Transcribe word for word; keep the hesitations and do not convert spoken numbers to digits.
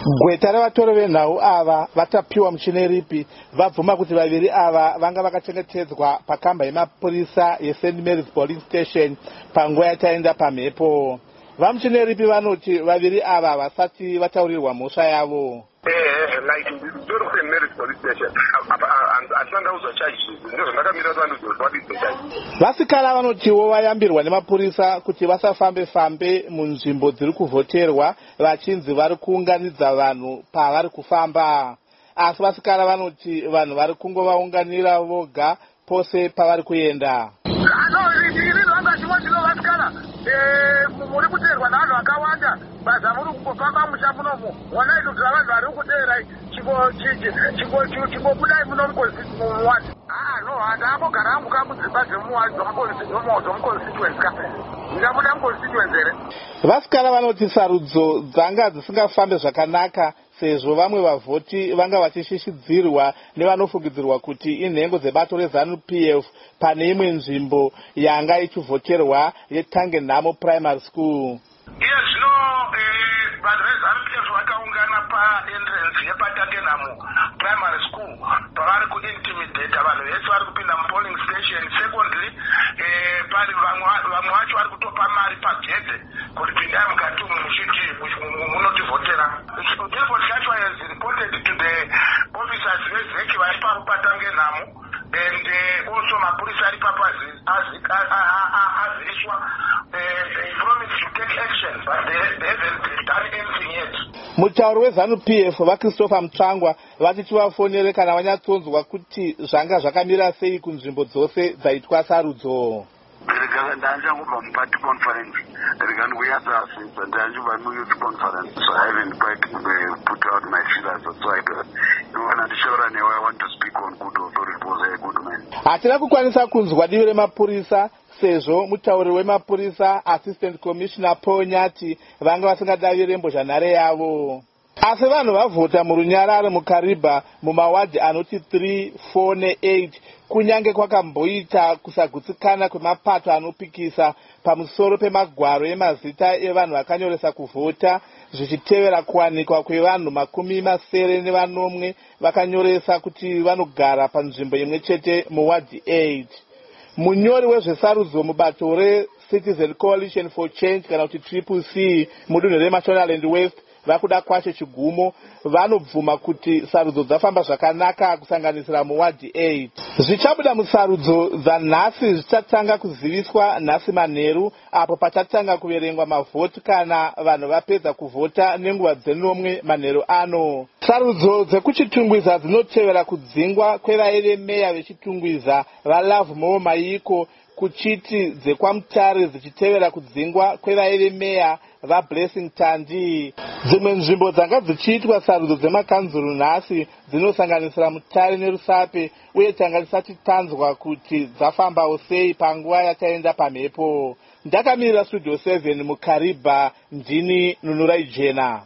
Gweta revatori venhau ava vatapiwa muchine ripi vabvuma kuti vaviri ava vanga vakachengetedzwa pakamba yemapurisa yeSaint Mary's Police Station panguva yataenda pamhepo. Vamuchine ripi vanoti vaviri ava vasati vataurirwa mhosva yavo. Vasikana vanotiwo vayambirwa nemapurisa kuti vasafambe fambe munzvimbo dziri kuvhoterwa vachinzi vari kuunganidza vanhu pavari kufamba. Asi vasikana vanoti vanhu vari kungovaunganira voga pose pavari kuenda. muri kuteerwa navanhu vakawanda basa muri kungofamba musha munomu wonai kuti vanhu vari kuteerai chingobudai muno muwadi no handakogara hangu kamudzimba dzemuconstituency ka ndingabuda muconstituency here. Vasikana vanoti sarudzo dzanga dzisingafambe zvakanaka sezvo vamwe vavhoti vanga vachishishidzirwa nevanofungidzirwa kuti inhengo dzebato reZANU P F pane imwe nzvimbo yanga ichivhoterwa yeTangenhamo Primary School. Iye zvino vanhu veZANU P F vakaungana paentrance yepaTangenhamo Primary School pavari kuintimidate vanhu vese vari kupinda mupolling station. Secondly, pari vamwe vacho vari kutopa mari pagedhe kuti pindai mukati muchiti munotivhotera. Therefore, Shashwa has reported to the officers vezeki vari papo paTangenhamo and also mapurisa ari papo aziviswa. They promised to take action, but they haven't done anything yet. Mutauri weZANU P F vaChristopher Mutsvangwa vati tivafonere kana vanyatsonzwa kuti zvanga zvakamira sei kunzvimbo dzose dzaitwa sarudzo. Ndangangobva muparty conference rekangoyasa since ndangobva muyouth conference, so I haven't quite put out my feelers, so I don't ndishaura newe. I want to speak on good authority because I a good man. Hatina kukwanisa kunzwa divi remapurisa sezvo mutauri wemapurisa Assistant Commissioner Paul Nyati vanga vasingadavire mbozhanhare yavo. Asi vanhu vavhota murunyararo mukariba mumawadhi anoti three, four ne-eight kunyange kwakamboita kusagutsikana kwemapato anopikisa pamusoro pemagwaro emazita evanhu vakanyoresa kuvhota zvichitevera kuwanikwa kwevanhu makumi masere nevanomwe vakanyoresa kuti vanogara panzvimbo imwe chete muwadhi eight. Munyori wezvesarudzo mubato reCitizen Coalition for Change kana kuti Triple C mudunhu reMashonaland West vakuda kwacho chigumo vanobvuma kuti sarudzo dzafamba zvakanaka kusanganisira muwadhi eight. Zvichabuda musarudzo dzanhasi zvichatanga kuziviswa nhasi manheru apo pachatanga kuverengwa mavhoti kana vanhu vapedza kuvhota nenguva dzenomwe manheru ano. Sarudzo dzekuchitungwiza dzinotevera kudzingwa kwevairemeya vechitungwiza vaLove More Maiko kuchiti dzekwamutare dzichitevera kudzingwa kwevairemeya vaBlessing Tandi. Dzimwe nzvimbo dzanga dzichiitwa sarudzo dzemakanzuru nhasi dzinosanganisira Mutare neRusape uye tanga tisati tanzwa kuti dzafambawo sei panguva yataenda pamhepo. Ndakamirira Studio seven mukariba, ndini Nunurai Jena.